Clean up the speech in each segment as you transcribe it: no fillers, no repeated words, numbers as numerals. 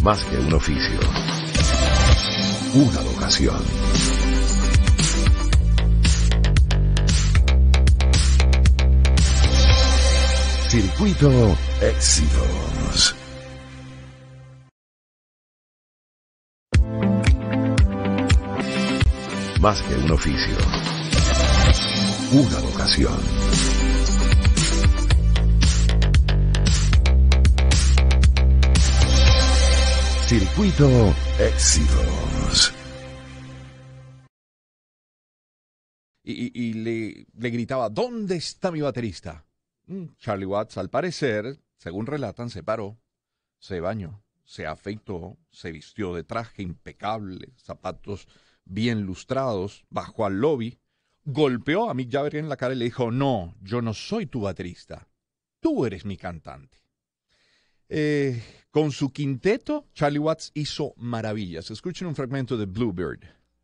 Más que un oficio, una vocación. Circuito Éxitos. Más que un oficio, una vocación. Circuito Éxitos. Y le gritaba, ¿dónde está mi baterista? Charlie Watts, al parecer, según relatan, se paró, se bañó, se afeitó, se vistió de traje impecable, zapatos bien lustrados, bajó al lobby, golpeó a Mick Jagger en la cara y le dijo, no, yo no soy tu baterista, tú eres mi cantante. Con su quinteto, Charlie Watts hizo maravillas. Escuchen un fragmento de Bluebird.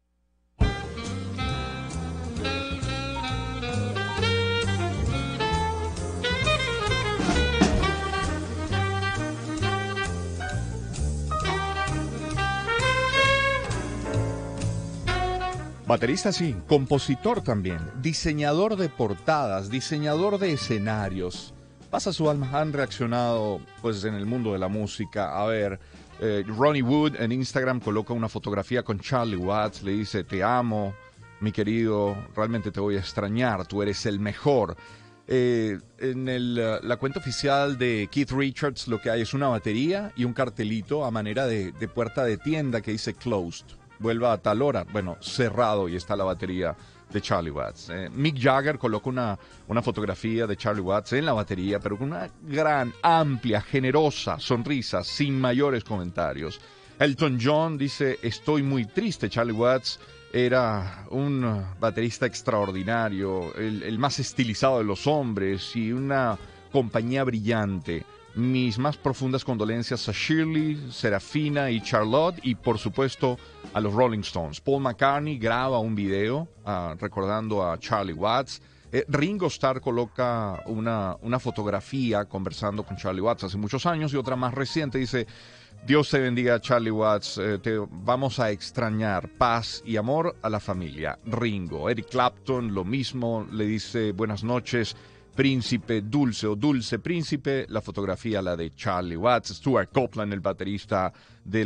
Baterista sí, compositor también, diseñador de portadas, diseñador de escenarios. Pasa su alma, han reaccionado pues en el mundo de la música. A ver, Ronnie Wood en Instagram coloca una fotografía con Charlie Watts, le dice, te amo, mi querido, realmente te voy a extrañar, tú eres el mejor. En la cuenta oficial de Keith Richards lo que hay es una batería y un cartelito a manera de puerta de tienda que dice closed. Vuelva a tal hora, bueno, cerrado, y está la batería de Charlie Watts. Mick Jagger coloca una fotografía de Charlie Watts en la batería, pero con una gran, amplia, generosa sonrisa, sin mayores comentarios. Elton John dice, estoy muy triste, Charlie Watts era un baterista extraordinario, el más estilizado de los hombres y una compañía brillante. Mis más profundas condolencias a Shirley, Serafina y Charlotte, y por supuesto a los Rolling Stones. Paul McCartney graba un video recordando a Charlie Watts. Ringo Starr coloca una fotografía conversando con Charlie Watts hace muchos años, y otra más reciente dice, Dios te bendiga, Charlie Watts, te vamos a extrañar, paz y amor a la familia. Ringo. Eric Clapton lo mismo, le dice buenas noches, príncipe dulce o dulce príncipe, la fotografía la de Charlie Watts. Stuart Copeland, el baterista de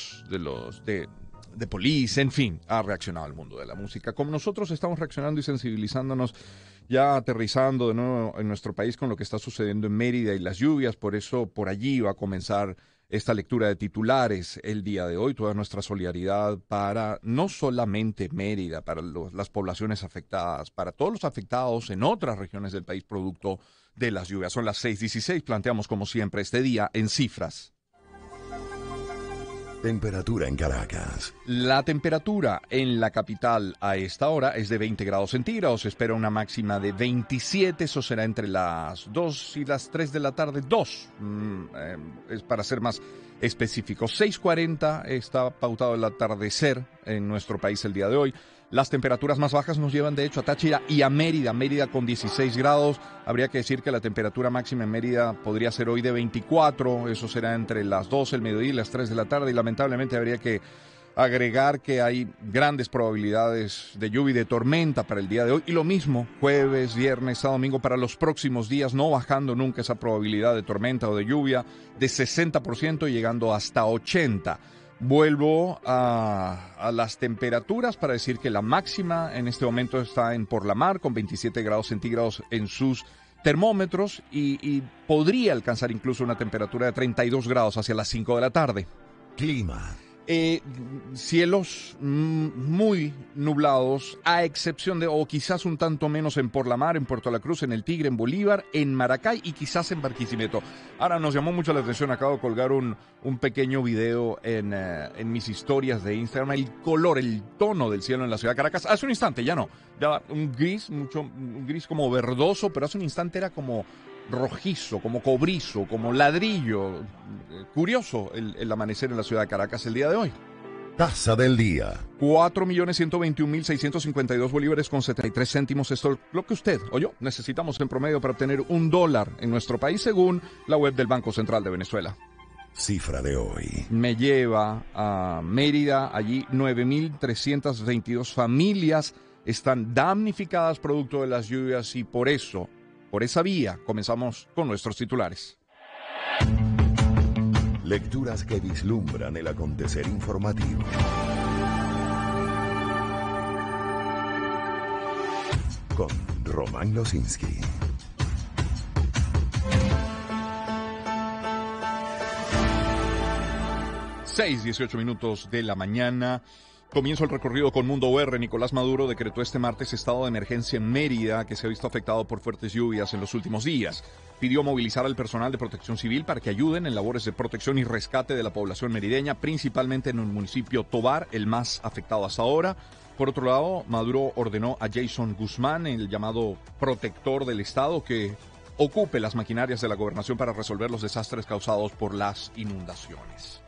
Police, en fin, ha reaccionado al mundo de la música. Como nosotros estamos reaccionando y sensibilizándonos, ya aterrizando de nuevo en nuestro país con lo que está sucediendo en Mérida y las lluvias, por eso por allí va a comenzar esta lectura de titulares el día de hoy. Toda nuestra solidaridad para no solamente Mérida, para las poblaciones afectadas, para todos los afectados en otras regiones del país producto de las lluvias. Son las 6:16, planteamos como siempre este día en cifras. Temperatura en Caracas. La temperatura en la capital a esta hora es de 20 grados centígrados. Se espera una máxima de 27. Eso será entre las 2 y las 3 de la tarde. 2, es para ser más específico. 6:40 está pautado el atardecer en nuestro país el día de hoy. Las temperaturas más bajas nos llevan de hecho a Táchira y a Mérida. Mérida con 16 grados. Habría que decir que la temperatura máxima en Mérida podría ser hoy de 24. Eso será entre las 12 del mediodía y las 3 de la tarde. Y lamentablemente habría que agregar que hay grandes probabilidades de lluvia y de tormenta para el día de hoy. Y lo mismo jueves, viernes, sábado, domingo para los próximos días, no bajando nunca esa probabilidad de tormenta o de lluvia de 60% y llegando hasta 80%. Vuelvo a las temperaturas para decir que la máxima en este momento está en Por la Mar con 27 grados centígrados en sus termómetros y podría alcanzar incluso una temperatura de 32 grados hacia las 5 de la tarde. Clima. Cielos muy nublados, a excepción de, o quizás un tanto menos en Por la Mar, en Puerto La Cruz, en El Tigre, en Bolívar, en Maracay y quizás en Barquisimeto. Ahora nos llamó mucho la atención, acabo de colgar un pequeño video en mis historias de Instagram, el color, el tono del cielo en la ciudad de Caracas. Hace un instante, ya no, ya un gris como verdoso, pero hace un instante era como rojizo, como cobrizo, como ladrillo. Curioso el amanecer en la ciudad de Caracas el día de hoy. Tasa del día. 4.121.652 bolívares con 73 céntimos. Esto es lo que usted o yo necesitamos en promedio para obtener $1 en nuestro país, según la web del Banco Central de Venezuela. Cifra de hoy. Me lleva a Mérida. Allí 9.322 familias están damnificadas producto de las lluvias y por eso, por esa vía, comenzamos con nuestros titulares. Lecturas que vislumbran el acontecer informativo. Con Román Losinski. 6:18 minutos de la mañana. Comienzo el recorrido con Mundo UR. Nicolás Maduro decretó este martes estado de emergencia en Mérida, que se ha visto afectado por fuertes lluvias en los últimos días. Pidió movilizar al personal de protección civil para que ayuden en labores de protección y rescate de la población merideña, principalmente en el municipio Tovar, el más afectado hasta ahora. Por otro lado, Maduro ordenó a Jason Guzmán, el llamado protector del Estado, que ocupe las maquinarias de la gobernación para resolver los desastres causados por las inundaciones.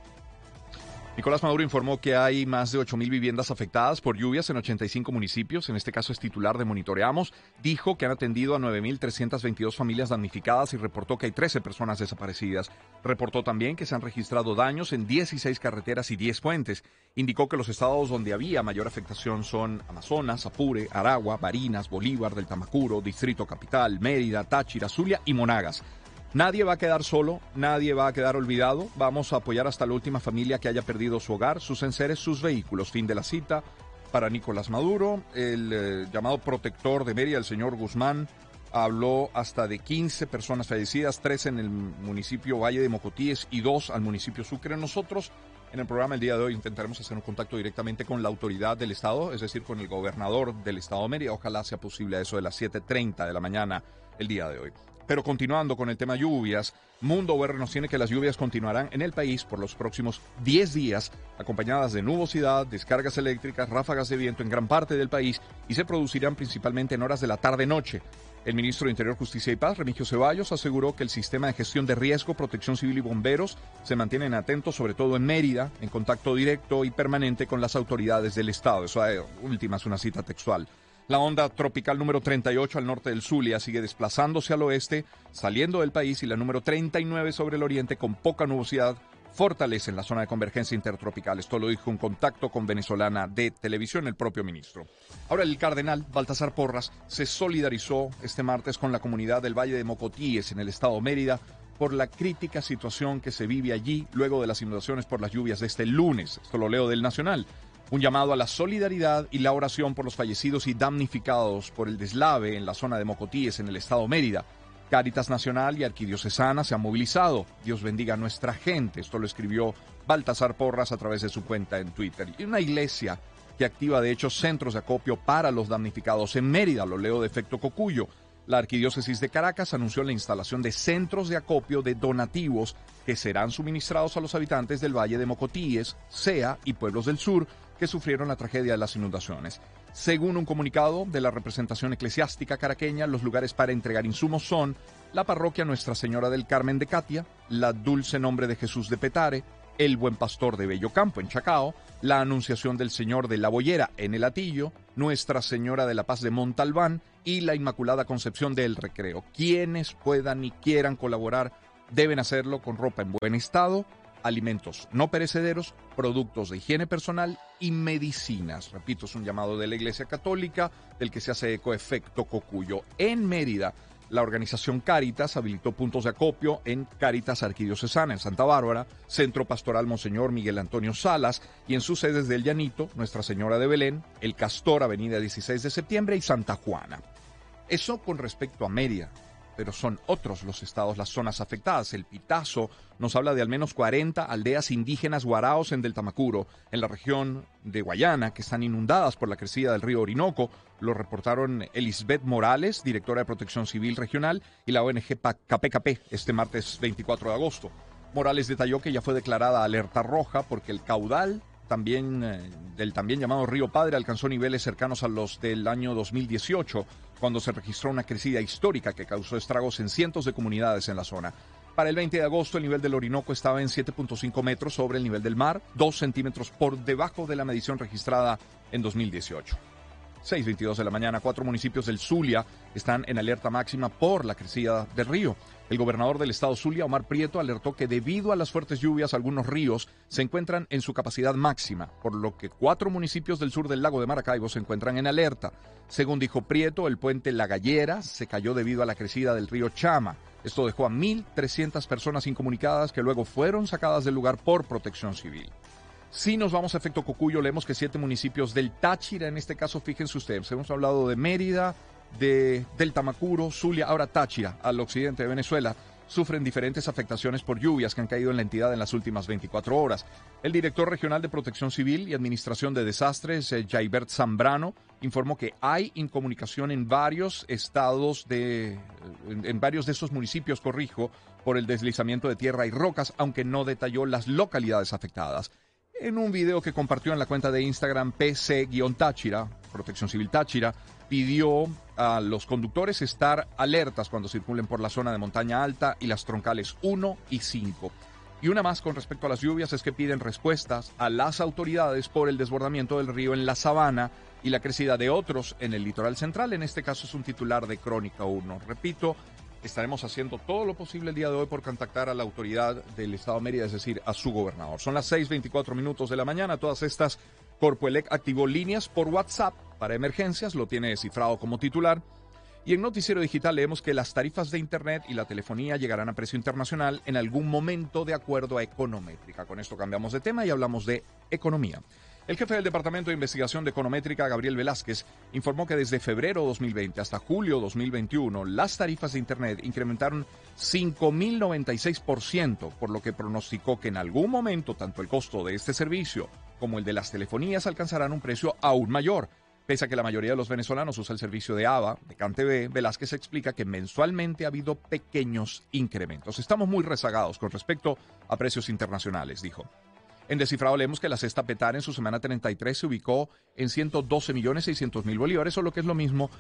Nicolás Maduro informó que hay más de 8.000 viviendas afectadas por lluvias en 85 municipios. En este caso es titular de Monitoreamos. Dijo que han atendido a 9.322 familias damnificadas y reportó que hay 13 personas desaparecidas. Reportó también que se han registrado daños en 16 carreteras y 10 puentes. Indicó que los estados donde había mayor afectación son Amazonas, Apure, Aragua, Barinas, Bolívar, del Tamacuro, Distrito Capital, Mérida, Táchira, Zulia y Monagas. Nadie va a quedar solo, nadie va a quedar olvidado. Vamos a apoyar hasta la última familia que haya perdido su hogar, sus enseres, sus vehículos. Fin de la cita para Nicolás Maduro. El llamado protector de Mérida, el señor Guzmán, habló hasta de 15 personas fallecidas, 3 en el municipio Valle de Mocotíes y 2 al municipio Sucre. Nosotros en el programa el día de hoy intentaremos hacer un contacto directamente con la autoridad del estado, es decir, con el gobernador del estado de Mérida. Ojalá sea posible a eso de las 7:30 de la mañana el día de hoy. Pero continuando con el tema lluvias, Mundo UR nos tiene que las lluvias continuarán en el país por los próximos 10 días, acompañadas de nubosidad, descargas eléctricas, ráfagas de viento en gran parte del país y se producirán principalmente en horas de la tarde-noche. El ministro de Interior, Justicia y Paz, Remigio Ceballos, aseguró que el sistema de gestión de riesgo, protección civil y bomberos se mantienen atentos, sobre todo en Mérida, en contacto directo y permanente con las autoridades del estado. Eso última es una cita textual. La onda tropical número 38 al norte del Zulia sigue desplazándose al oeste, saliendo del país, y la número 39 sobre el oriente con poca nubosidad fortalecen la zona de convergencia intertropical. Esto lo dijo en contacto con Venezolana de Televisión el propio ministro. Ahora el cardenal Baltasar Porras se solidarizó este martes con la comunidad del Valle de Mocotíes en el estado de Mérida por la crítica situación que se vive allí luego de las inundaciones por las lluvias de este lunes. Esto lo leo del Nacional. Un llamado a la solidaridad y la oración por los fallecidos y damnificados por el deslave en la zona de Mocotíes en el estado Mérida. Cáritas Nacional y Arquidiocesana se han movilizado. Dios bendiga a nuestra gente. Esto lo escribió Baltasar Porras a través de su cuenta en Twitter. Y una iglesia que activa de hecho centros de acopio para los damnificados en Mérida. Lo leo de Efecto Cocuyo. La Arquidiócesis de Caracas anunció la instalación de centros de acopio de donativos que serán suministrados a los habitantes del Valle de Mocotíes, Cea y pueblos del sur que sufrieron la tragedia de las inundaciones. Según un comunicado de la representación eclesiástica caraqueña, los lugares para entregar insumos son la parroquia Nuestra Señora del Carmen de Catia, la Dulce Nombre de Jesús de Petare, el Buen Pastor de Bellocampo en Chacao, la Anunciación del Señor de la Boyera en El Hatillo, Nuestra Señora de la Paz de Montalbán y la Inmaculada Concepción de El Recreo. Quienes puedan y quieran colaborar deben hacerlo con ropa en buen estado, alimentos no perecederos, productos de higiene personal y medicinas. Repito, es un llamado de la Iglesia Católica del que se hace eco Efecto Cocuyo. En Mérida, la organización Cáritas habilitó puntos de acopio en Cáritas Arquidiocesana en Santa Bárbara, Centro Pastoral Monseñor Miguel Antonio Salas y en sus sedes del Llanito, Nuestra Señora de Belén, El Castor, Avenida 16 de Septiembre y Santa Juana. Eso con respecto a Mérida. Pero son otros los estados, las zonas afectadas. El Pitazo nos habla de al menos 40 aldeas indígenas guaraos en del Tamacuro, en la región de Guayana, que están inundadas por la crecida del río Orinoco. Lo reportaron Elisbeth Morales, directora de Protección Civil Regional, y la ONG KPKP este martes 24 de agosto. Morales detalló que ya fue declarada alerta roja porque el caudal del también llamado Río Padre alcanzó niveles cercanos a los del año 2018, cuando se registró una crecida histórica que causó estragos en cientos de comunidades en la zona. Para el 20 de agosto, el nivel del Orinoco estaba en 7.5 metros sobre el nivel del mar, 2 centímetros por debajo de la medición registrada en 2018. 6:22 de la mañana, 4 municipios del Zulia están en alerta máxima por la crecida del río. El gobernador del estado Zulia, Omar Prieto, alertó que debido a las fuertes lluvias, algunos ríos se encuentran en su capacidad máxima, por lo que 4 municipios del sur del lago de Maracaibo se encuentran en alerta. Según dijo Prieto, el puente La Gallera se cayó debido a la crecida del río Chama. Esto dejó a 1.300 personas incomunicadas que luego fueron sacadas del lugar por Protección Civil. Si nos vamos a efecto Cocuyo, leemos que 7 municipios del Táchira, en este caso, fíjense ustedes, hemos hablado de Mérida, del Tamacuro, Zulia, ahora Táchira, al occidente de Venezuela, sufren diferentes afectaciones por lluvias que han caído en la entidad en las últimas 24 horas. El director regional de Protección Civil y Administración de Desastres, Jaibert Zambrano, informó que hay incomunicación en varios estados en varios de estos municipios, por el deslizamiento de tierra y rocas, aunque no detalló las localidades afectadas. En un video que compartió en la cuenta de Instagram PC-Táchira, Protección Civil Táchira, pidió a los conductores estar alertas cuando circulen por la zona de montaña alta y las troncales 1 y 5. Y una más con respecto a las lluvias es que piden respuestas a las autoridades por el desbordamiento del río en la Sabana y la crecida de otros en el litoral central. En este caso es un titular de Crónica 1. Repito, estaremos haciendo todo lo posible el día de hoy por contactar a la autoridad del estado de Mérida, es decir, a su gobernador. Son las 6:24 minutos de la mañana. Todas estas, Corpoelec activó líneas por WhatsApp para emergencias, lo tiene descifrado como titular. Y en Noticiero Digital leemos que las tarifas de Internet y la telefonía llegarán a precio internacional en algún momento de acuerdo a Econométrica. Con esto cambiamos de tema y hablamos de economía. El jefe del Departamento de Investigación de Econométrica, Gabriel Velázquez, informó que desde febrero 2020 hasta julio 2021, las tarifas de Internet incrementaron 5.096%, por lo que pronosticó que en algún momento tanto el costo de este servicio como el de las telefonías alcanzarán un precio aún mayor. Pese a que la mayoría de los venezolanos usa el servicio de AVA, de CanTV, Velázquez explica que mensualmente ha habido pequeños incrementos. Estamos muy rezagados con respecto a precios internacionales, dijo. En Descifrado leemos que la cesta PETAR en su semana 33 se ubicó en 112.600.000 bolívares, o lo que es lo mismo,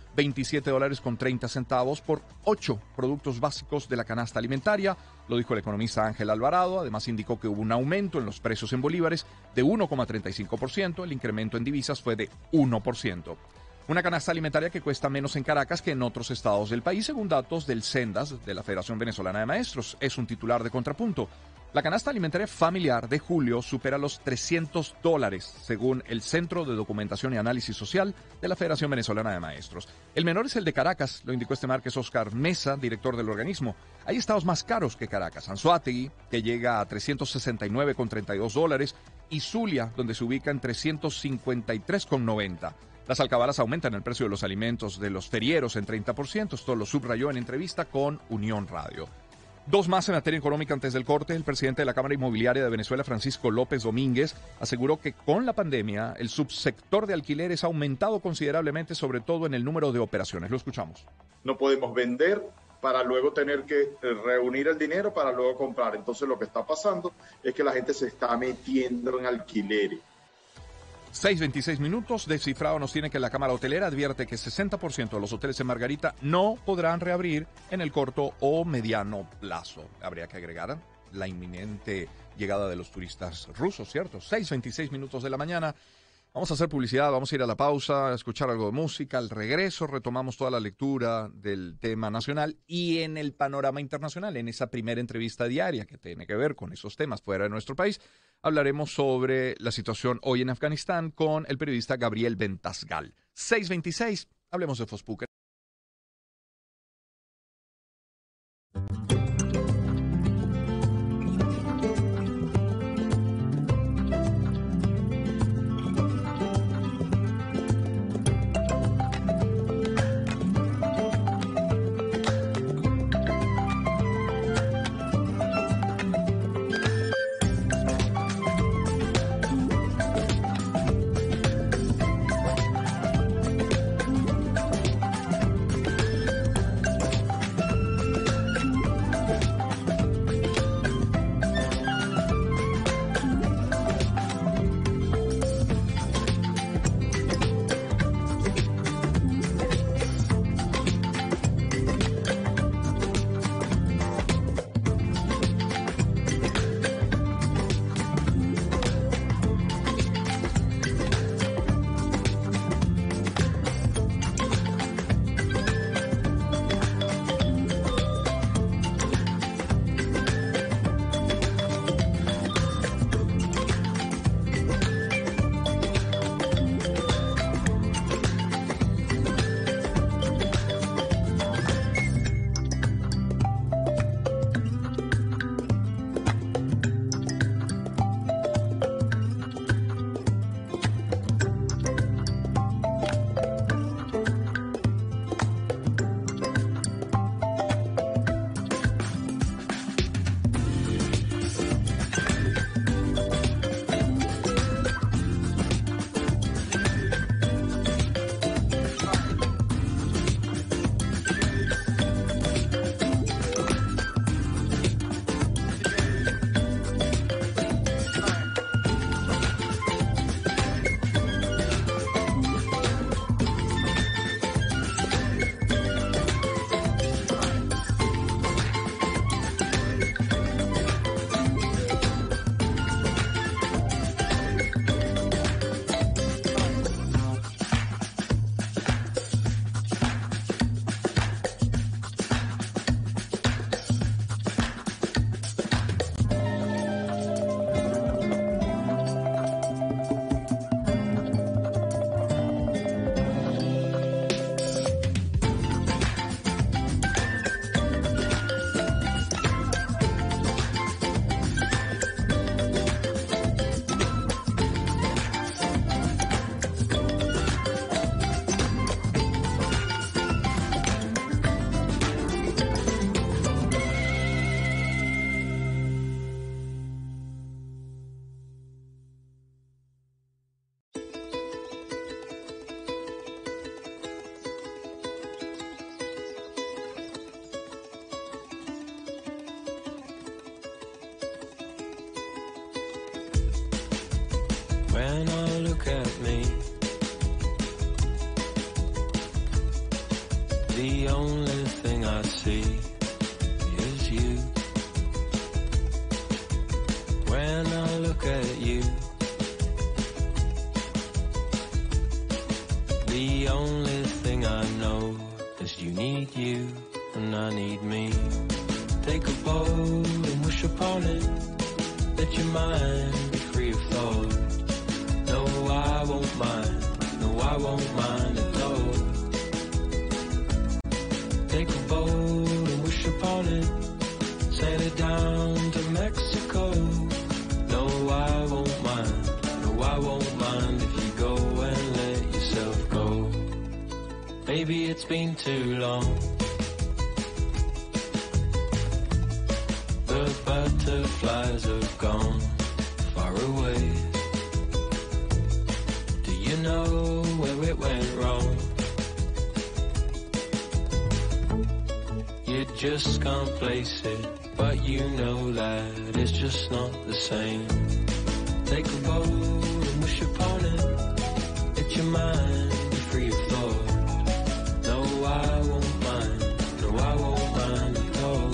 $27.30 por 8 productos básicos de la canasta alimentaria. Lo dijo el economista Ángel Alvarado. Además indicó que hubo un aumento en los precios en bolívares de 1,35%. El incremento en divisas fue de 1%. Una canasta alimentaria que cuesta menos en Caracas que en otros estados del país, según datos del Sendas, de la Federación Venezolana de Maestros. Es un titular de Contrapunto. La canasta alimentaria familiar de julio supera los $300, según el Centro de Documentación y Análisis Social de la Federación Venezolana de Maestros. El menor es el de Caracas, lo indicó este martes Oscar Mesa, director del organismo. Hay estados más caros que Caracas: Anzoátegui, que llega a $369,32, y Zulia, donde se ubica en $353,90. Las alcabalas aumentan el precio de los alimentos de los ferieros en 30%. Esto lo subrayó en entrevista con Unión Radio. Dos más en materia económica antes del corte. El presidente de la Cámara Inmobiliaria de Venezuela, Francisco López Domínguez, aseguró que con la pandemia el subsector de alquileres ha aumentado considerablemente, sobre todo en el número de operaciones. Lo escuchamos. No podemos vender para luego tener que reunir el dinero para luego comprar. Entonces lo que está pasando es que la gente se está metiendo en alquileres. 6:26 minutos. Descifrado nos tiene que la Cámara Hotelera advierte que 60% de los hoteles en Margarita no podrán reabrir en el corto o mediano plazo. Habría que agregar la inminente llegada de los turistas rusos, ¿cierto? 6:26 minutos de la mañana. Vamos a hacer publicidad, vamos a ir a la pausa, a escuchar algo de música. Al regreso retomamos toda la lectura del tema nacional y en el panorama internacional, en esa primera entrevista diaria que tiene que ver con esos temas fuera de nuestro país. Hablaremos sobre la situación hoy en Afganistán con el periodista Gabriel Ventasgal. 6:26, hablemos de Fospuca. The only thing I see is you. When I look at you, the only thing I know is you need you and I need me. Take a bowl and wish upon it, let your mind be free of thought. No, I won't mind, no, I won't mind at all. Take a bowl and wish upon it, sail it down to Mexico. No, I won't mind, no, I won't mind if you go and let yourself go. Baby, it's been too long. The butterflies have gone far away. Do you know where it went wrong? You just can't place it, but you know that it's just not the same. Take a bowl and wish upon it, let your mind be free of thought. No, I won't mind, no, I won't mind at all.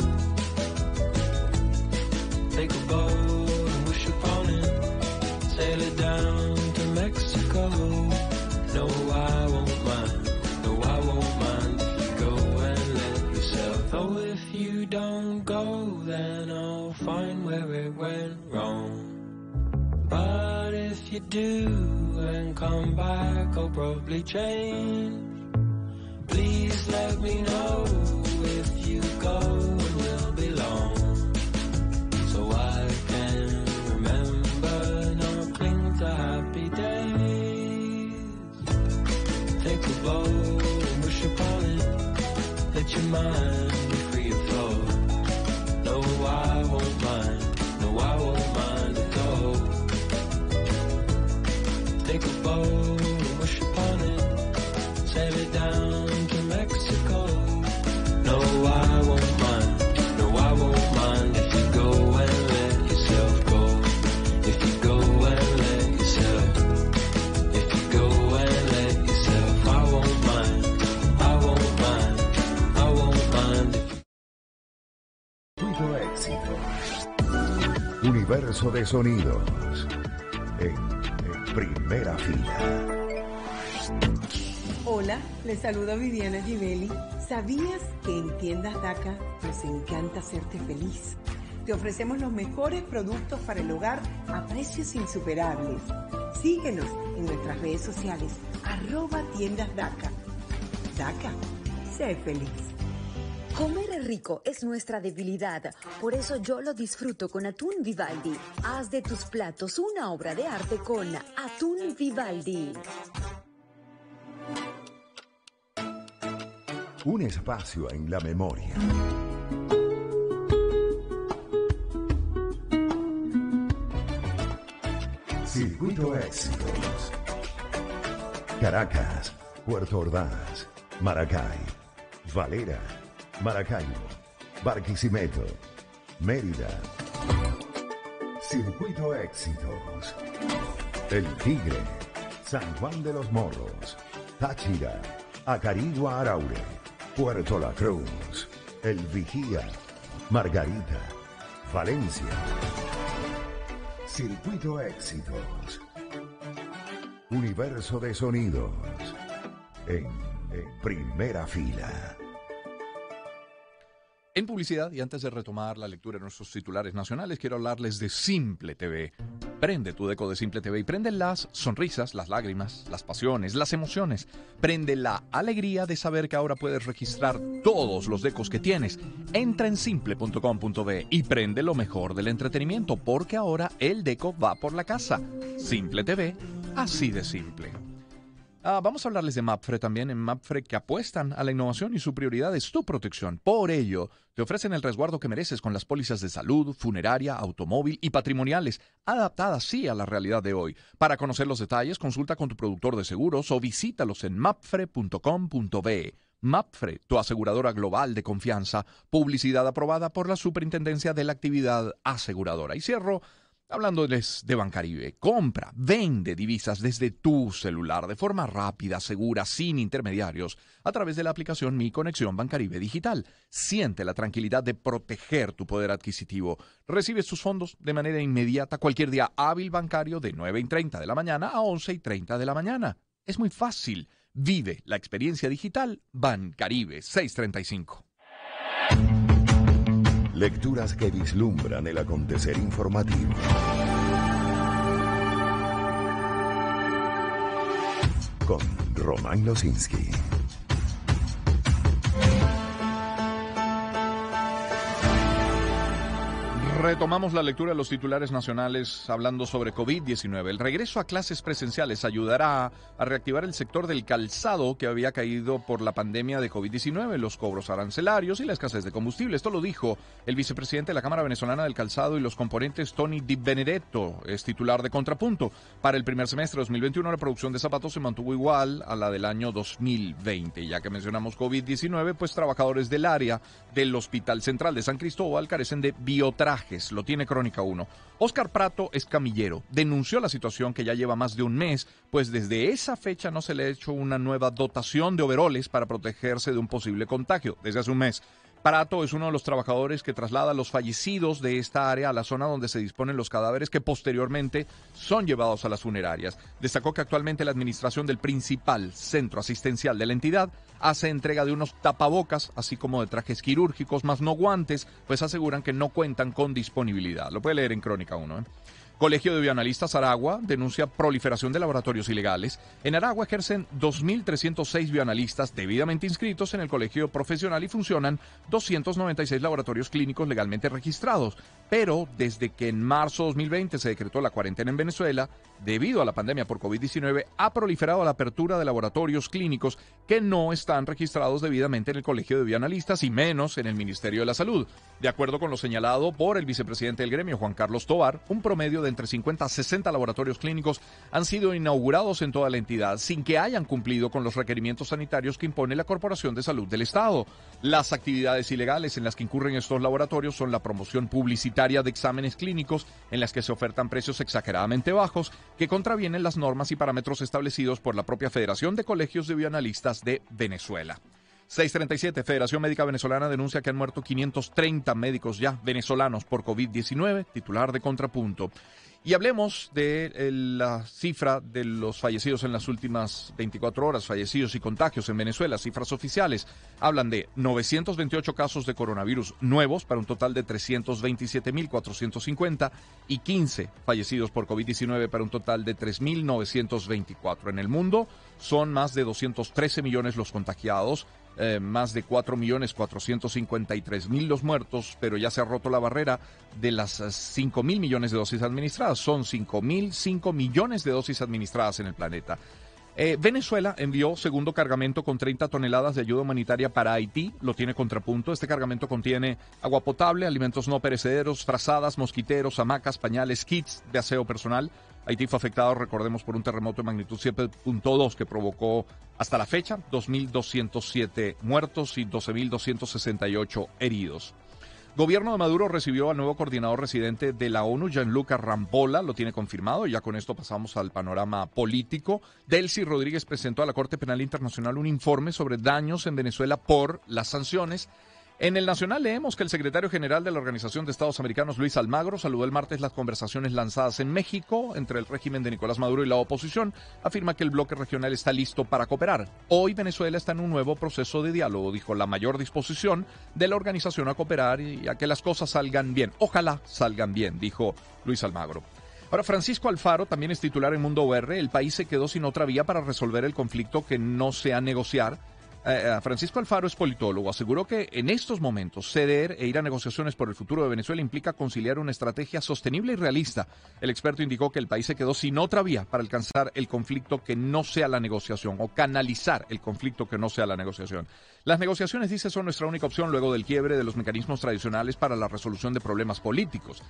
Take a bowl and wish upon it, sail it down to Mexico. No, I won't mind, no, I won't mind if you go and let yourself. Oh, if you don't go, then I'll find where it went wrong. But if you do and come back, I'll probably change. Please let me know if you go and we'll be long, so I can remember, not cling to happy days. Take a bowl and wish upon it, let your mind be free of thought. No, I won't mind, no, I won't mind at all. Take a bowl and wish upon it, sail it down to Mexico. No, I won't mind, no, I won't mind if you go and let yourself go. If you go and let yourself, if you go and let yourself, I won't mind, I won't mind, I won't mind if Tuyo éxito. Universo de sonidos. En primera fila. Hola, les saluda Viviana Givelli. ¿Sabías que en Tiendas DACA nos encanta hacerte feliz? Te ofrecemos los mejores productos para el hogar a precios insuperables. Síguenos en nuestras redes sociales, @Tiendas DACA. DACA, sé feliz. Comer rico es nuestra debilidad, por eso yo lo disfruto con Atún Vivaldi. Haz de tus platos una obra de arte con Atún Vivaldi. Un espacio en la memoria. Circuito Éxitos. Caracas, Puerto Ordaz, Maracay, Valera, Maracaibo, Barquisimeto, Mérida. Circuito Éxitos. El Tigre, San Juan de los Morros, Táchira, Acarigua, Araure, Puerto La Cruz, El Vigía, Margarita, Valencia. Circuito Éxitos. Universo de sonidos. En primera fila. En publicidad, y antes de retomar la lectura de nuestros titulares nacionales, quiero hablarles de Simple TV. Prende tu deco de Simple TV y prende las sonrisas, las lágrimas, las pasiones, las emociones. Prende la alegría de saber que ahora puedes registrar todos los decos que tienes. Entra en simple.com.be y prende lo mejor del entretenimiento, porque ahora el deco va por la casa. Simple TV, así de simple. Vamos a hablarles de Mapfre también. En Mapfre, que apuestan a la innovación y su prioridad es tu protección. Por ello, te ofrecen el resguardo que mereces con las pólizas de salud, funeraria, automóvil y patrimoniales, adaptadas sí a la realidad de hoy. Para conocer los detalles, consulta con tu productor de seguros o visítalos en mapfre.com.be. Mapfre, tu aseguradora global de confianza. Publicidad aprobada por la Superintendencia de la Actividad Aseguradora. Y cierro Hablándoles de Bancaribe, compra, vende divisas desde tu celular de forma rápida, segura, sin intermediarios, a través de la aplicación Mi Conexión Bancaribe Digital. Siente la tranquilidad de proteger tu poder adquisitivo. Recibes tus fondos de manera inmediata cualquier día hábil bancario de 9:30 de la mañana a 11:30 de la mañana. Es muy fácil. Vive la experiencia digital Bancaribe 635. Lecturas que vislumbran el acontecer informativo. Con Román Losinski. Retomamos la lectura de los titulares nacionales hablando sobre COVID-19. El regreso a clases presenciales ayudará a reactivar el sector del calzado que había caído por la pandemia de COVID-19, los cobros arancelarios y la escasez de combustible. Esto lo dijo el vicepresidente de la Cámara Venezolana del Calzado y los Componentes, Tony Di Benedetto, es titular de Contrapunto. Para el primer semestre de 2021, la producción de zapatos se mantuvo igual a la del año 2020. Ya que mencionamos COVID-19, pues trabajadores del área del Hospital Central de San Cristóbal carecen de biotrajes. Lo tiene Crónica 1. Óscar Prato es camillero. Denunció la situación que ya lleva más de un mes, pues desde esa fecha no se le ha hecho una nueva dotación de overoles para protegerse de un posible contagio. Desde hace un mes. Prato es uno de los trabajadores que traslada a los fallecidos de esta área a la zona donde se disponen los cadáveres que posteriormente son llevados a las funerarias. Destacó que actualmente la administración del principal centro asistencial de la entidad hace entrega de unos tapabocas, así como de trajes quirúrgicos, más no guantes, pues aseguran que no cuentan con disponibilidad. Lo puede leer en Crónica 1, Colegio de Bioanalistas Aragua denuncia proliferación de laboratorios ilegales. En Aragua ejercen 2.306 bioanalistas debidamente inscritos en el colegio profesional y funcionan 296 laboratorios clínicos legalmente registrados. Pero desde que en marzo de 2020 se decretó la cuarentena en Venezuela, debido a la pandemia por COVID-19, ha proliferado la apertura de laboratorios clínicos que no están registrados debidamente en el Colegio de Bioanalistas y menos en el Ministerio de la Salud. De acuerdo con lo señalado por el vicepresidente del gremio, Juan Carlos Tovar, un promedio de entre 50 a 60 laboratorios clínicos han sido inaugurados en toda la entidad sin que hayan cumplido con los requerimientos sanitarios que impone la Corporación de Salud del Estado. Las actividades ilegales en las que incurren estos laboratorios son la promoción publicitaria de exámenes clínicos en las que se ofertan precios exageradamente bajos que contravienen las normas y parámetros establecidos por la propia Federación de Colegios de Bioanalistas de Venezuela. 637, Federación Médica Venezolana denuncia que han muerto 530 médicos ya venezolanos por COVID-19, titular de Contrapunto. Y hablemos de la cifra de los fallecidos en las últimas 24 horas, fallecidos y contagios en Venezuela. Cifras oficiales hablan de 928 casos de coronavirus nuevos para un total de 327.450 y 15 fallecidos por COVID-19 para un total de 3.924. En el mundo son más de 213 millones los contagiados. Más de 4.453.000 los muertos, pero ya se ha roto la barrera de las 5.000 millones de dosis administradas. Son 5.005 millones de dosis administradas en el planeta. Venezuela envió segundo cargamento con 30 toneladas de ayuda humanitaria para Haití, lo tiene Contrapunto. Este cargamento contiene agua potable, alimentos no perecederos, frazadas, mosquiteros, hamacas, pañales, kits de aseo personal. Haití fue afectado, recordemos, por un terremoto de magnitud 7.2 que provocó hasta la fecha 2.207 muertos y 12.268 heridos. Gobierno de Maduro recibió al nuevo coordinador residente de la ONU, Gianluca Rampolla, lo tiene confirmado. Ya con esto pasamos al panorama político. Delcy Rodríguez presentó a la Corte Penal Internacional un informe sobre daños en Venezuela por las sanciones. En el Nacional leemos que el secretario general de la Organización de Estados Americanos, Luis Almagro, saludó el martes las conversaciones lanzadas en México entre el régimen de Nicolás Maduro y la oposición. Afirma que el bloque regional está listo para cooperar. Hoy Venezuela está en un nuevo proceso de diálogo, dijo, la mayor disposición de la organización a cooperar y a que las cosas salgan bien. Ojalá salgan bien, dijo Luis Almagro. Ahora, Francisco Alfaro también es titular en Mundo UR. El país se quedó sin otra vía para resolver el conflicto que no sea negociar. Francisco Alfaro es politólogo, aseguró que en estos momentos ceder e ir a negociaciones por el futuro de Venezuela implica conciliar una estrategia sostenible y realista. El experto indicó que el país se quedó sin otra vía para alcanzar el conflicto que no sea la negociación o canalizar el conflicto que no sea la negociación. Las negociaciones, dice, son nuestra única opción luego del quiebre de los mecanismos tradicionales para la resolución de problemas políticos.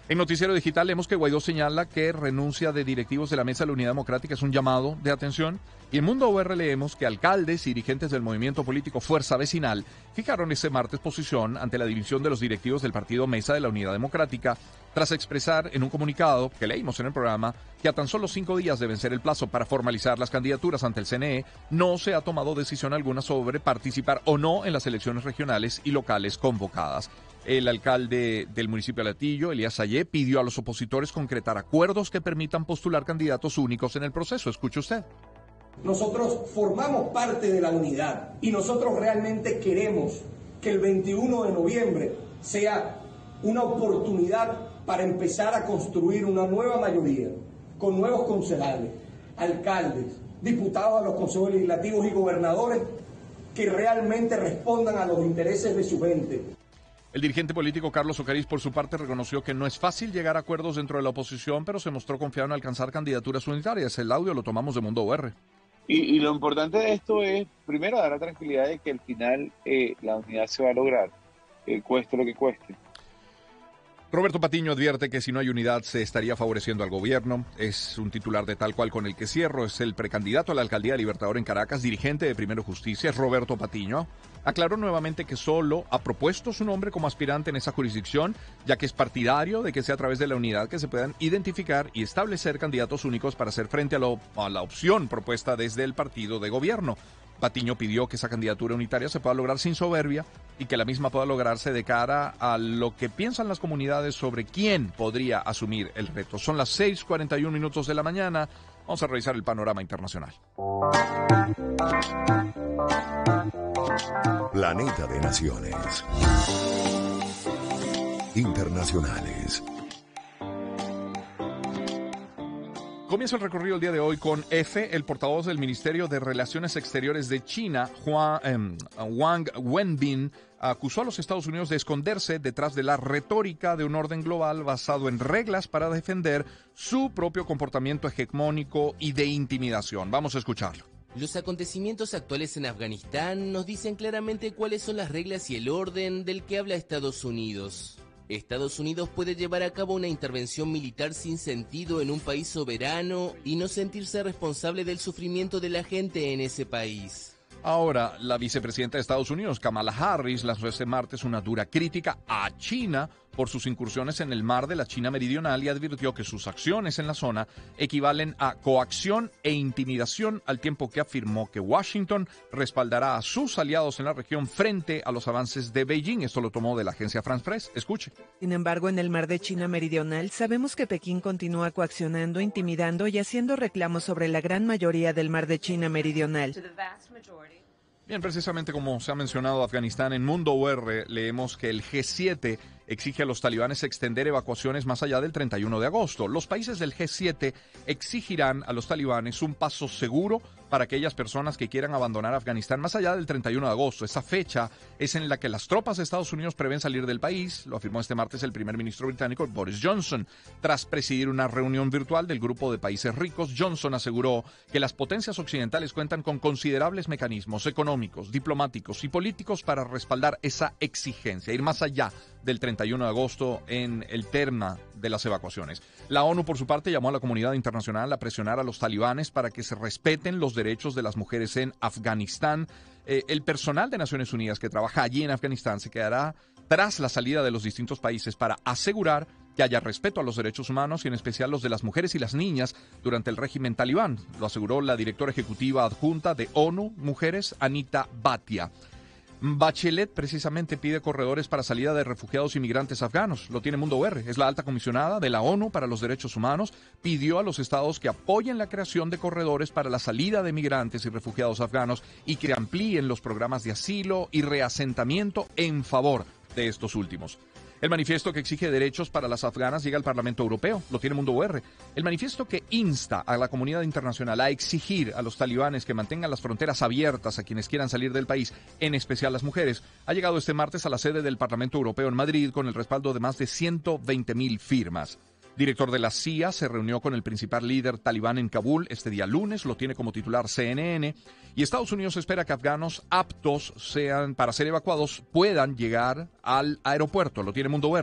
En Noticiero Digital leemos que Guaidó señala que renuncia de directivos de la Mesa de la Unidad Democrática es un llamado de atención. Y en Mundo UR leemos que alcaldes y dirigentes del movimiento político Fuerza Vecinal fijaron este martes posición ante la división de los directivos del partido Mesa de la Unidad Democrática, tras expresar en un comunicado que leímos en el programa que a tan solo 5 días de vencer el plazo para formalizar las candidaturas ante el CNE, no se ha tomado decisión alguna sobre participar o no en las elecciones regionales y locales convocadas. El alcalde del municipio de Latillo, Elías Sayé, pidió a los opositores concretar acuerdos que permitan postular candidatos únicos en el proceso. Escuche usted. Nosotros formamos parte de la unidad y nosotros realmente queremos que el 21 de noviembre sea una oportunidad para empezar a construir una nueva mayoría, con nuevos concejales, alcaldes, diputados a los consejos legislativos y gobernadores que realmente respondan a los intereses de su gente. El dirigente político Carlos Ocariz, por su parte, reconoció que no es fácil llegar a acuerdos dentro de la oposición, pero se mostró confiado en alcanzar candidaturas unitarias. El audio lo tomamos de Mundo UR. Y lo importante de esto es, primero, dar la tranquilidad de que al final la unidad se va a lograr, cueste lo que cueste. Roberto Patiño advierte que si no hay unidad se estaría favoreciendo al gobierno. Es un titular de Tal Cual con el que cierro. Es el precandidato a la alcaldía de Libertador en Caracas, dirigente de Primero Justicia, es Roberto Patiño. Aclaró nuevamente que solo ha propuesto su nombre como aspirante en esa jurisdicción, ya que es partidario de que sea a través de la unidad que se puedan identificar y establecer candidatos únicos para hacer frente a la opción propuesta desde el partido de gobierno. Patiño pidió que esa candidatura unitaria se pueda lograr sin soberbia y que la misma pueda lograrse de cara a lo que piensan las comunidades sobre quién podría asumir el reto. Son las 6:41 de la mañana. Vamos a revisar el panorama internacional. Planeta de Naciones. Internacionales. Comienza el recorrido el día de hoy con F. El portavoz del Ministerio de Relaciones Exteriores de China, Wang Wenbin, acusó a los Estados Unidos de esconderse detrás de la retórica de un orden global basado en reglas para defender su propio comportamiento hegemónico y de intimidación. Vamos a escucharlo. Los acontecimientos actuales en Afganistán nos dicen claramente cuáles son las reglas y el orden del que habla Estados Unidos. Estados Unidos puede llevar a cabo una intervención militar sin sentido en un país soberano y no sentirse responsable del sufrimiento de la gente en ese país. Ahora, la vicepresidenta de Estados Unidos, Kamala Harris, lanzó este martes una dura crítica a China por sus incursiones en el mar de la China Meridional y advirtió que sus acciones en la zona equivalen a coacción e intimidación, al tiempo que afirmó que Washington respaldará a sus aliados en la región frente a los avances de Beijing. Esto lo tomó de la agencia France Press. Escuche. Sin embargo, en el mar de China Meridional sabemos que Pekín continúa coaccionando, intimidando y haciendo reclamos sobre la gran mayoría del mar de China Meridional. Bien, precisamente como se ha mencionado Afganistán, en Mundo UR leemos que el G7 exige a los talibanes extender evacuaciones más allá del 31 de agosto. Los países del G7 exigirán a los talibanes un paso seguro para aquellas personas que quieran abandonar Afganistán más allá del 31 de agosto. Esa fecha es en la que las tropas de Estados Unidos prevén salir del país, lo afirmó este martes el primer ministro británico Boris Johnson. Tras presidir una reunión virtual del grupo de países ricos, Johnson aseguró que las potencias occidentales cuentan con considerables mecanismos económicos, diplomáticos y políticos para respaldar esa exigencia, ir más allá del 31 de agosto en el tema de las evacuaciones. La ONU, por su parte, llamó a la comunidad internacional a presionar a los talibanes para que se respeten los derechos de las mujeres en Afganistán. El personal de Naciones Unidas que trabaja allí en Afganistán se quedará tras la salida de los distintos países para asegurar que haya respeto a los derechos humanos y en especial los de las mujeres y las niñas durante el régimen talibán. Lo aseguró la directora ejecutiva adjunta de ONU Mujeres, Anita Bhatia. Bachelet precisamente pide corredores para salida de refugiados y migrantes afganos. Lo tiene Mundo UR. Es la alta comisionada de la ONU para los Derechos Humanos. Pidió a los estados que apoyen la creación de corredores para la salida de migrantes y refugiados afganos y que amplíen los programas de asilo y reasentamiento en favor de estos últimos. El manifiesto que exige derechos para las afganas llega al Parlamento Europeo, lo tiene Mundo UR. El manifiesto que insta a la comunidad internacional a exigir a los talibanes que mantengan las fronteras abiertas a quienes quieran salir del país, en especial las mujeres, ha llegado este martes a la sede del Parlamento Europeo en Madrid con el respaldo de más de 120.000 firmas. Director de la CIA se reunió con el principal líder talibán en Kabul este día lunes, lo tiene como titular CNN, y Estados Unidos espera que afganos aptos sean para ser evacuados puedan llegar al aeropuerto, lo tiene Mundo UR.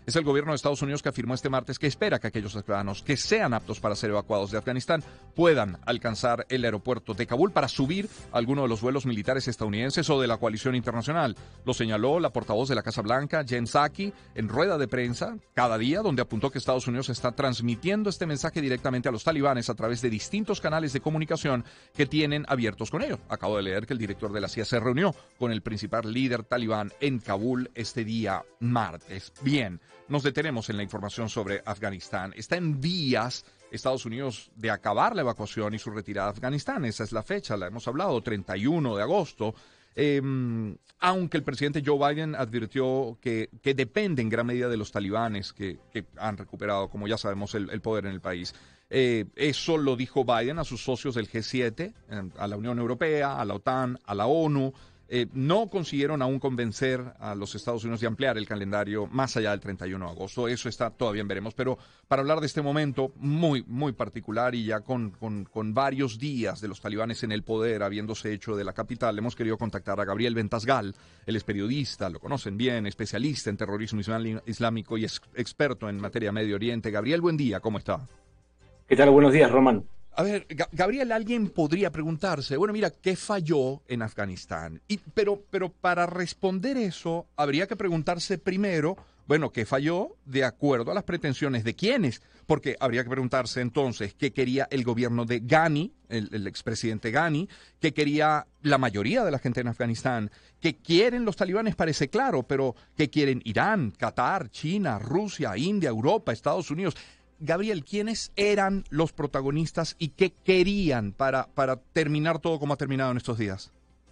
Es el gobierno de Estados Unidos que afirmó este martes que espera que aquellos afganos que sean aptos para ser evacuados de Afganistán puedan alcanzar el aeropuerto de Kabul para subir a alguno de los vuelos militares estadounidenses o de la coalición internacional. Lo señaló la portavoz de la Casa Blanca, Jen Psaki, en rueda de prensa cada día, donde apuntó que Estados Unidos está transmitiendo este mensaje directamente a los talibanes a través de distintos canales de comunicación que tienen abiertos con ellos. Acabo de leer que el director de la CIA se reunió con el principal líder talibán en Kabul este día martes. Bien, nos detenemos en la información sobre Afganistán. Está en vías Estados Unidos de acabar la evacuación y su retirada de Afganistán. Esa es la fecha, la hemos hablado, 31 de agosto. Aunque el presidente Joe Biden advirtió que depende en gran medida de los talibanes que han recuperado, como ya sabemos, el poder en el país. Eso lo dijo Biden a sus socios del G7, a la Unión Europea, a la OTAN, a la ONU. No consiguieron aún convencer a los Estados Unidos de ampliar el calendario más allá del 31 de agosto. Eso está todavía en veremos. Pero para hablar de este momento muy, muy particular y ya con varios días de los talibanes en el poder, habiéndose hecho de la capital, hemos querido contactar a Gabriel Ventasgal. Él es periodista, lo conocen bien, especialista en terrorismo islámico y experto en materia Medio Oriente. Gabriel, buen día, ¿cómo está? ¿Qué tal? Buenos días, Román. A ver, Gabriel, alguien podría preguntarse, bueno, mira, ¿qué falló en Afganistán? Pero para responder eso, habría que preguntarse primero, bueno, ¿qué falló de acuerdo a las pretensiones de quiénes? Porque habría que preguntarse entonces qué quería el gobierno de Ghani, el expresidente Ghani, qué quería la mayoría de la gente en Afganistán, qué quieren los talibanes parece claro, pero qué quieren Irán, Qatar, China, Rusia, India, Europa, Estados Unidos. Gabriel, ¿quiénes eran los protagonistas y qué querían para terminar todo como ha terminado en estos días?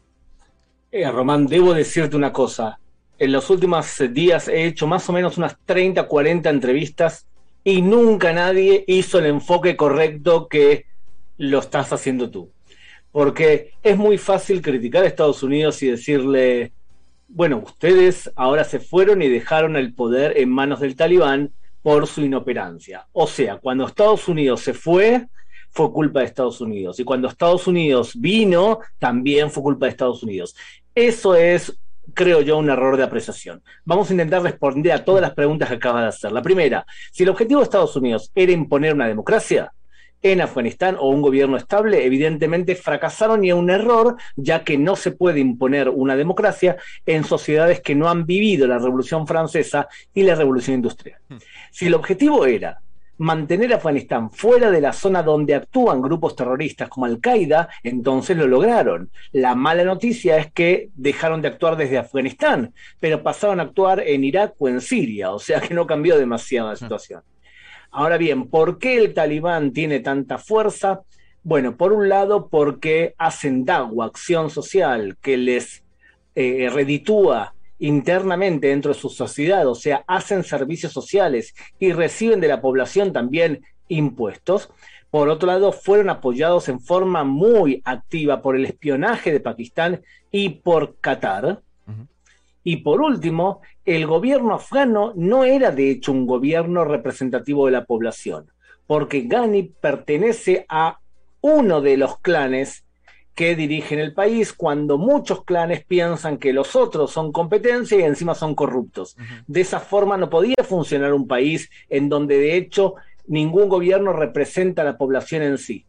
Román, debo decirte una cosa. En los últimos días he hecho más o menos unas 30, 40 entrevistas y nunca nadie hizo el enfoque correcto que lo estás haciendo tú. Porque es muy fácil criticar a Estados Unidos y decirle, bueno, ustedes ahora se fueron y dejaron el poder en manos del Talibán por su inoperancia. O sea, cuando Estados Unidos se fue culpa de Estados Unidos. Y cuando Estados Unidos vino, también fue culpa de Estados Unidos. Eso es, creo yo, un error de apreciación. Vamos a intentar responder a todas las preguntas que acabas de hacer. La primera, si el objetivo de Estados Unidos era imponer una democracia en Afganistán o un gobierno estable, evidentemente fracasaron y es un error, ya que no se puede imponer una democracia en sociedades que no han vivido la Revolución Francesa y la Revolución Industrial. Si el objetivo era mantener a Afganistán fuera de la zona donde actúan grupos terroristas como Al-Qaeda, entonces lo lograron. La mala noticia es que dejaron de actuar desde Afganistán, pero pasaron a actuar en Irak o en Siria, o sea que no cambió demasiado la situación. Ahora bien, ¿por qué el Talibán tiene tanta fuerza? Bueno, por un lado, porque hacen da'wa, acción social, que les reditúa internamente dentro de su sociedad, o sea, hacen servicios sociales y reciben de la población también impuestos. Por otro lado, fueron apoyados en forma muy activa por el espionaje de Pakistán y por Qatar. Y por último, el gobierno afgano no era de hecho un gobierno representativo de la población, porque Ghani pertenece a uno de los clanes que dirigen el país, cuando muchos clanes piensan que los otros son competencia y encima son corruptos. De esa forma no podía funcionar un país en donde de hecho ningún gobierno representa a la población en sí.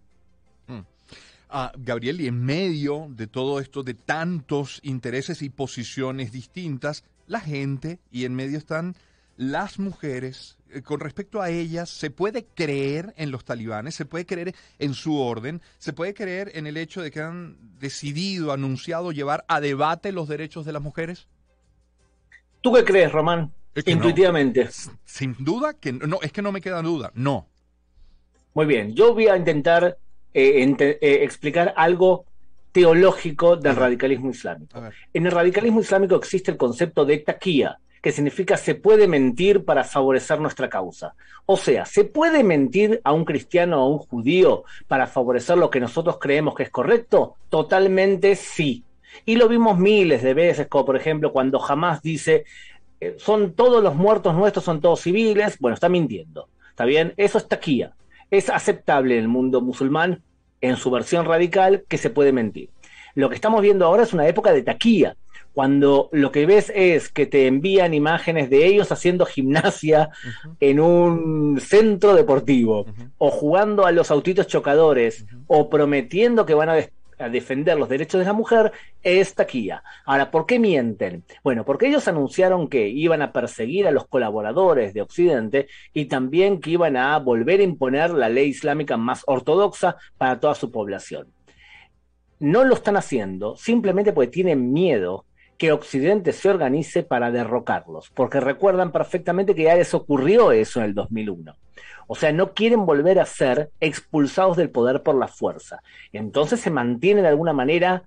Gabriel, y en medio de todo esto, de tantos intereses y posiciones distintas, la gente, y en medio están las mujeres. Con respecto a ellas, ¿se puede creer en los talibanes? ¿Se puede creer en su orden? ¿Se puede creer en el hecho de que han decidido, anunciado llevar a debate los derechos de las mujeres? ¿Tú qué crees, Román? Intuitivamente. No. Sin duda que no, es que no me queda duda, no. Muy bien, yo voy a intentar explicar algo teológico del radicalismo islámico. En el radicalismo islámico existe el concepto de taqiyya, que significa se puede mentir para favorecer nuestra causa. O sea, ¿se puede mentir a un cristiano o a un judío para favorecer lo que nosotros creemos que es correcto? Totalmente sí. Y lo vimos miles de veces, como por ejemplo cuando Hamas dice, son todos los muertos nuestros, son todos civiles. Bueno, está mintiendo. ¿Está bien? Eso es taqiyya. Es aceptable en el mundo musulmán, en su versión radical, que se puede mentir. Lo que estamos viendo ahora es una época de taqiyya, cuando lo que ves es que te envían imágenes de ellos haciendo gimnasia en un centro deportivo, o jugando a los autitos chocadores, o prometiendo que van a defender los derechos de la mujer, es taquilla. Ahora, ¿por qué mienten? Bueno, porque ellos anunciaron que iban a perseguir a los colaboradores de Occidente y también que iban a volver a imponer la ley islámica más ortodoxa para toda su población. No lo están haciendo simplemente porque tienen miedo que Occidente se organice para derrocarlos, porque recuerdan perfectamente que ya les ocurrió eso en el 2001. O sea, no quieren volver a ser expulsados del poder por la fuerza. Entonces se mantienen de alguna manera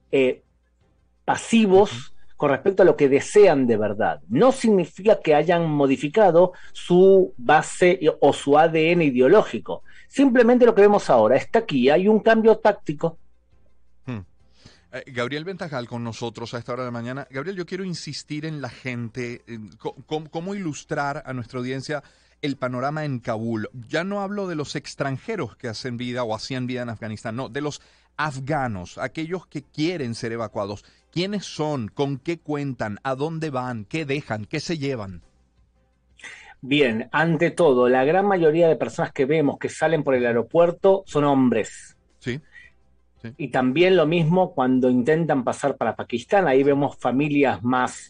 pasivos con respecto a lo que desean de verdad. No significa que hayan modificado su base o su ADN ideológico. Simplemente lo que vemos ahora es que aquí hay un cambio táctico. Gabriel Ventajal con nosotros a esta hora de la mañana. Gabriel, yo quiero insistir en la gente, cómo ilustrar a nuestra audiencia el panorama en Kabul. Ya no hablo de los extranjeros que hacen vida o hacían vida en Afganistán, no, de los afganos, aquellos que quieren ser evacuados. ¿Quiénes son? ¿Con qué cuentan? ¿A dónde van? ¿Qué dejan? ¿Qué se llevan? Bien, ante todo, la gran mayoría de personas que vemos que salen por el aeropuerto son hombres. Sí. Y también lo mismo cuando intentan pasar para Pakistán, ahí vemos familias más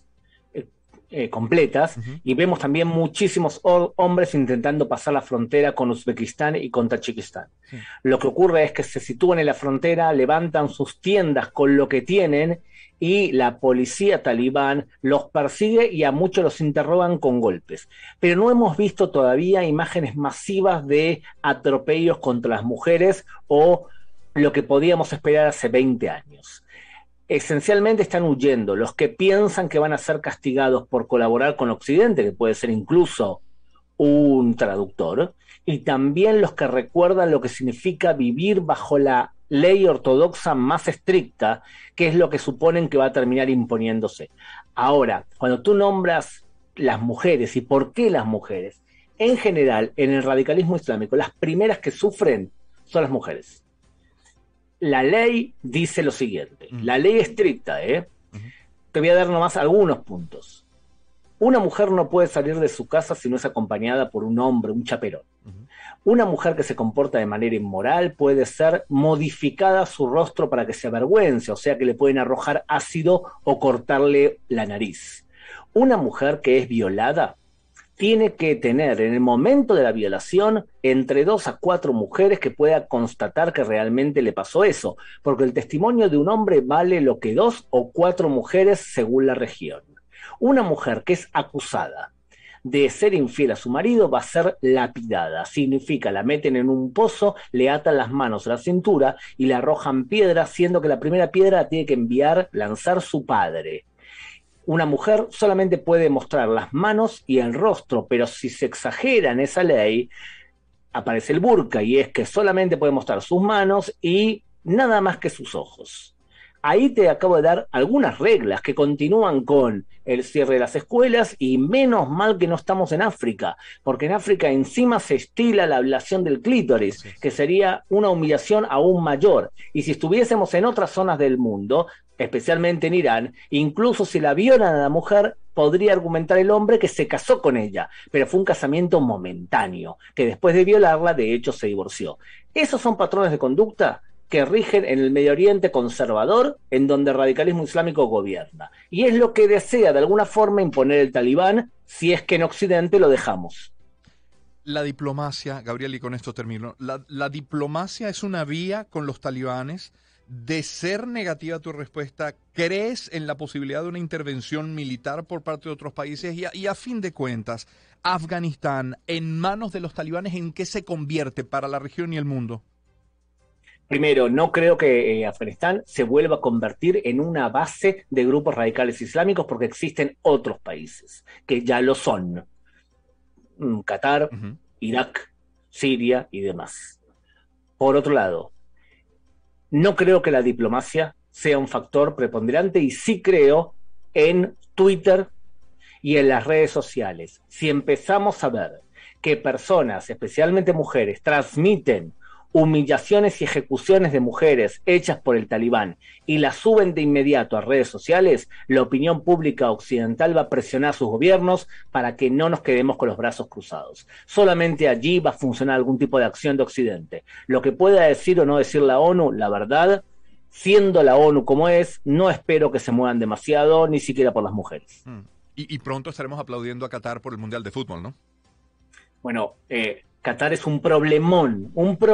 completas, y vemos también muchísimos hombres intentando pasar la frontera con Uzbekistán y con Tayikistán. Sí. Lo que ocurre es que se sitúan en la frontera, levantan sus tiendas con lo que tienen y la policía talibán los persigue y a muchos los interrogan con golpes. Pero no hemos visto todavía imágenes masivas de atropellos contra las mujeres o lo que podíamos esperar hace 20 años. Esencialmente están huyendo los que piensan que van a ser castigados por colaborar con Occidente, que puede ser incluso un traductor, y también los que recuerdan lo que significa vivir bajo la ley ortodoxa más estricta, que es lo que suponen que va a terminar imponiéndose. Ahora, cuando tú nombras las mujeres y por qué las mujeres, en general, en el radicalismo islámico, las primeras que sufren son las mujeres. La ley dice lo siguiente, la ley estricta, te voy a dar nomás algunos puntos. Una mujer no puede salir de su casa si no es acompañada por un hombre, un chaperón. Una mujer que se comporta de manera inmoral puede ser modificada su rostro para que se avergüence, o sea que le pueden arrojar ácido o cortarle la nariz. Una mujer que es violada tiene que tener en el momento de la violación entre 2 a 4 mujeres que pueda constatar que realmente le pasó eso, porque el testimonio de un hombre vale lo que 2 o 4 mujeres según la región. Una mujer que es acusada de ser infiel a su marido va a ser lapidada, significa la meten en un pozo, le atan las manos a la cintura y le arrojan piedras, siendo que la primera piedra la tiene que lanzar su padre. Una mujer solamente puede mostrar las manos y el rostro, pero si se exagera en esa ley, aparece el burka, y es que solamente puede mostrar sus manos y nada más que sus ojos. Ahí te acabo de dar algunas reglas que continúan con el cierre de las escuelas, y menos mal que no estamos en África, porque en África encima se estila la ablación del clítoris, que sería una humillación aún mayor. Y si estuviésemos en otras zonas del mundo, especialmente en Irán, incluso si la violan a la mujer, podría argumentar el hombre que se casó con ella, pero fue un casamiento momentáneo, que después de violarla, de hecho, se divorció. Esos son patrones de conducta que rigen en el Medio Oriente conservador, en donde el radicalismo islámico gobierna. Y es lo que desea, de alguna forma, imponer el talibán, si es que en Occidente lo dejamos. La diplomacia, Gabriel, y con esto termino, la diplomacia es una vía con los talibanes. De ser negativa tu respuesta, ¿crees en la posibilidad de una intervención militar por parte de otros países? Y a fin de cuentas, Afganistán, en manos de los talibanes, ¿en qué se convierte para la región y el mundo? Primero, no creo que Afganistán se vuelva a convertir en una base de grupos radicales islámicos, porque existen otros países que ya lo son. Qatar, Irak, Siria y demás. Por otro lado, no creo que la diplomacia sea un factor preponderante, y sí creo en Twitter y en las redes sociales. Si empezamos a ver que personas, especialmente mujeres, transmiten humillaciones y ejecuciones de mujeres hechas por el Talibán y las suben de inmediato a redes sociales, la opinión pública occidental va a presionar a sus gobiernos para que no nos quedemos con los brazos cruzados. Solamente allí va a funcionar algún tipo de acción de Occidente. Lo que pueda decir o no decir la ONU, la verdad, siendo la ONU como es, no espero que se muevan demasiado, ni siquiera por las mujeres. Y pronto estaremos aplaudiendo a Qatar por el Mundial de Fútbol, ¿no? Bueno, Qatar es un problemón.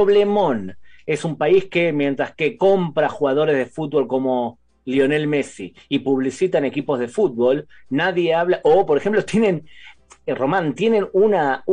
Es un país que mientras que compra jugadores de fútbol como Lionel Messi y publicitan equipos de fútbol, nadie habla, o por ejemplo tienen una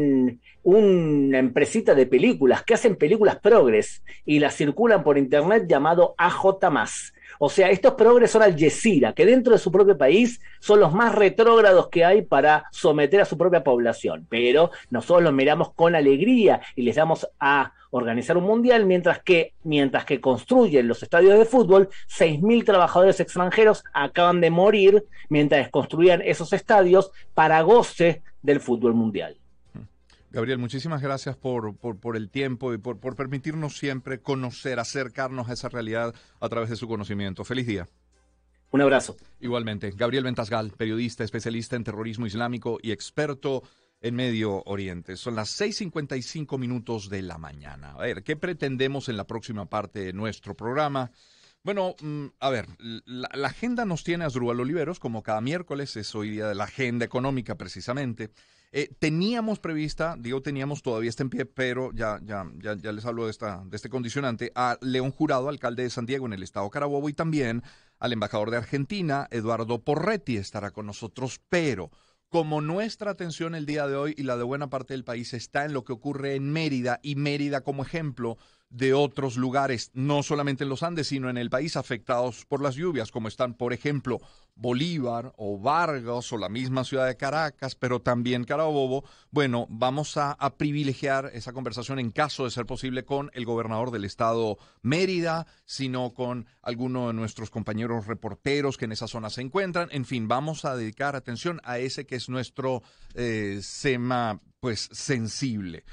empresita de películas que hacen películas progres y las circulan por internet llamado AJ+. O sea, estos progres son Al Jazeera, que dentro de su propio país son los más retrógrados que hay para someter a su propia población. Pero nosotros los miramos con alegría y les damos a organizar un mundial, mientras que construyen los estadios de fútbol, 6.000 trabajadores extranjeros acaban de morir mientras construían esos estadios para goce del fútbol mundial. Gabriel, muchísimas gracias por el tiempo y por permitirnos siempre conocer, acercarnos a esa realidad a través de su conocimiento. Feliz día. Un abrazo. Igualmente. Gabriel Ventasgal, periodista, especialista en terrorismo islámico y experto en Medio Oriente. Son las 6:55 minutos de la mañana. A ver, ¿qué pretendemos en la próxima parte de nuestro programa? Bueno, a ver, la agenda nos tiene a Asdrúbal Oliveros, como cada miércoles, es hoy día de la agenda económica precisamente. Teníamos prevista, todavía está en pie, pero ya les hablo de este condicionante, a León Jurado, alcalde de San Diego en el estado Carabobo, y también al embajador de Argentina, Eduardo Porretti, estará con nosotros, pero como nuestra atención el día de hoy y la de buena parte del país está en lo que ocurre en Mérida, y Mérida como ejemplo de otros lugares, no solamente en los Andes, sino en el país afectados por las lluvias, como están, por ejemplo, Bolívar o Vargas o la misma ciudad de Caracas, pero también Carabobo. Bueno, vamos a privilegiar esa conversación, en caso de ser posible, con el gobernador del estado Mérida, sino con alguno de nuestros compañeros reporteros que en esa zona se encuentran. En fin, vamos a dedicar atención a ese que es nuestro tema, pues, sensible.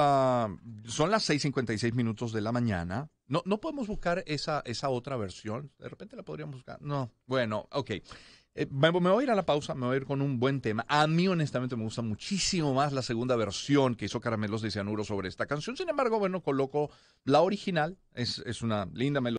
Son las 6:56 minutos de la mañana. No podemos buscar esa otra versión. De repente la podríamos buscar. No. Bueno, ok. Me voy a ir a la pausa, me voy a ir con un buen tema. A mí, honestamente, me gusta muchísimo más la segunda versión que hizo Caramelos de Cianuro sobre esta canción. Sin embargo, bueno, coloco la original. Es una linda melodía.